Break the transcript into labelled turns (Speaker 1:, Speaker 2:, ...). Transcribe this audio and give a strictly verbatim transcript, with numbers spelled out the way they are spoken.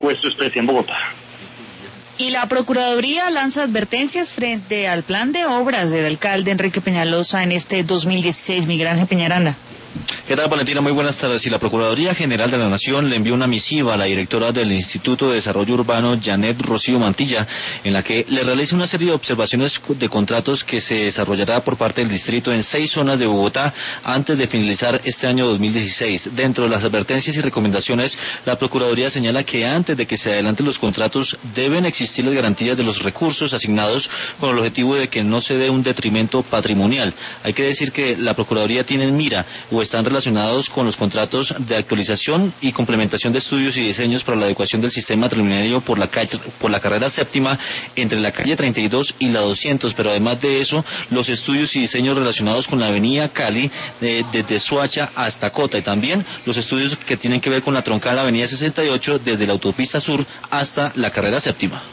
Speaker 1: puesto expresa en Bogotá.
Speaker 2: Y la Procuraduría lanza advertencias frente al plan de obras del alcalde Enrique Peñalosa en este dos mil dieciséis. Miguel Ángel Peñaranda.
Speaker 3: ¿Qué tal, Valentina? Muy buenas tardes. Y la Procuraduría General de la Nación le envió una misiva a la directora del Instituto de Desarrollo Urbano, Janet Rocío Mantilla, en la que le realiza una serie de observaciones de contratos que se desarrollará por parte del distrito en seis zonas de Bogotá antes de finalizar este año dos mil dieciséis. Dentro de las advertencias y recomendaciones, la Procuraduría señala que antes de que se adelanten los contratos deben existir las garantías de los recursos asignados con el objetivo de que no se dé un detrimento patrimonial. Hay que decir que la Procuraduría tiene en mira o están relacionados con los contratos de actualización y complementación de estudios y diseños para la adecuación del sistema Transmilenio por la calle, por la carrera séptima entre la calle treinta y dos y la doscientos, pero además de eso, los estudios y diseños relacionados con la avenida Cali eh, desde Soacha hasta Cota, y también los estudios que tienen que ver con la troncal avenida sesenta y ocho desde la autopista sur hasta la carrera séptima.